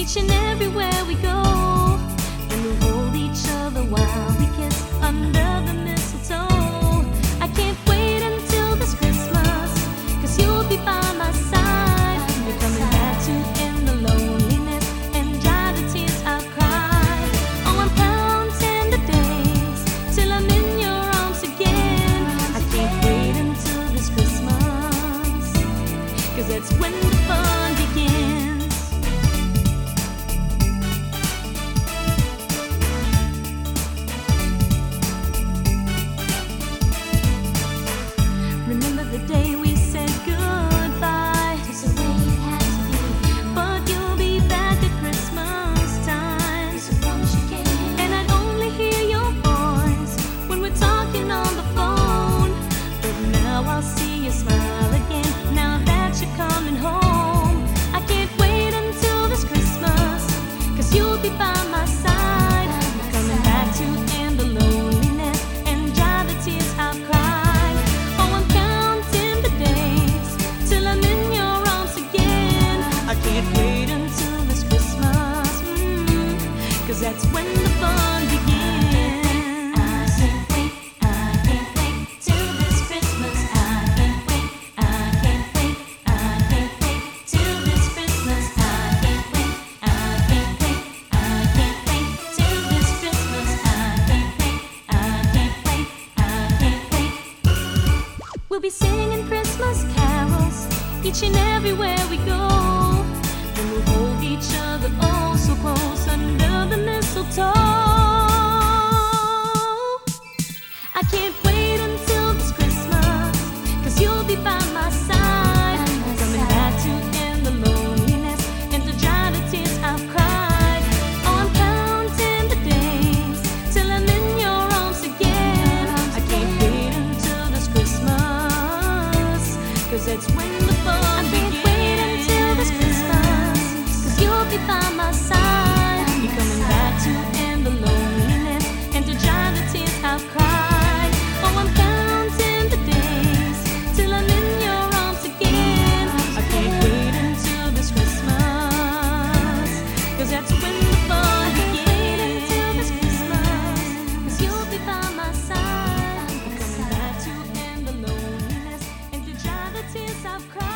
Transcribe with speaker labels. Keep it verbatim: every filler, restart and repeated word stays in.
Speaker 1: each and everywhere we go. And we'll hold each other while we kiss under the mistletoe. I can't wait until this Christmas, 'cause you'll be by my side. You're coming back to end the loneliness and dry the tears I've cried. Oh, I'm counting the days till I'm in your arms again. I can't wait until this Christmas, 'cause that's when the fun begins. Remember the day we said goodbye? Just the way it had to be. But you'll be back at Christmas time, so promise you can. And I'd only hear your voice when we're talking on the phone. But now I'll see you smile again, now that you're coming home. I can't wait until this Christmas, 'cause you'll be by my side. You're coming back to end the loneliness and dry the tears I've cried. Oh, I'm counting the days till I'm in your arms again. I can't wait until this Christmas, mm, 'cause that's when the fun begins. I can't wait, I can't wait till this Christmas. I can't wait, I can't wait, I can't wait till this Christmas. I can't wait, I can't wait, I can't wait till this Christmas. I can't wait, I can't wait, I can't wait. We'll be singing Christmas carols each and everywhere we go. And we'll hold each other oh so close under the mistletoe. I can't wait until this Christmas, 'cause you'll be by my side. Coming back to end the loneliness and to dry the tears I've cried. Oh, I'm counting the days till I'm in your arms again. I can't wait until this Christmas, 'cause that's when the fun begins. I can't wait until this Christmas, 'cause you'll be by my side. You're coming back to end the loneliness and to dry the tears I've cried. Oh, I'm counting the days till I'm in your arms again. I can't wait until this Christmas, 'cause that's when the fun begins. I can't wait until this Christmas, 'cause you'll be by my side. You're coming back to end the loneliness and to dry the tears I've cried.